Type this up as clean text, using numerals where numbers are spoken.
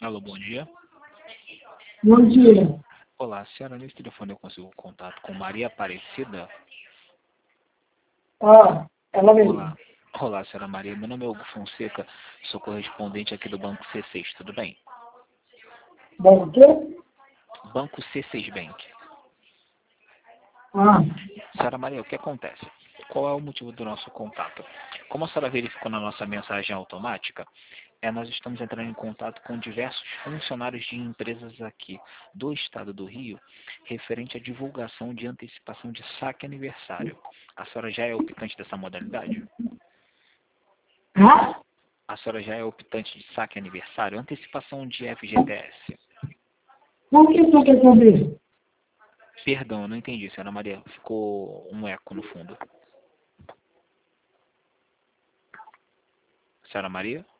Alô, bom dia. Bom dia. Olá, senhora, nesse telefone eu consigo contato com Maria Aparecida? Ela mesmo. Olá. Olá, senhora Maria. Meu nome é Hugo Fonseca, sou correspondente aqui do Banco C6, tudo bem? Bom, o quê? Banco C6 Bank. Ah, Senhora Maria, o que acontece? Qual é o motivo do nosso contato? Como a senhora verificou na nossa mensagem automática, nós estamos entrando em contato com diversos funcionários de empresas aqui do estado do Rio, referente à divulgação de antecipação de saque aniversário. A senhora já é optante dessa modalidade? ah? A senhora já é optante de saque aniversário? Antecipação de FGTS. O que você quer saber? Perdão, eu não entendi, senhora Maria. Ficou um eco no fundo. Senhora Maria?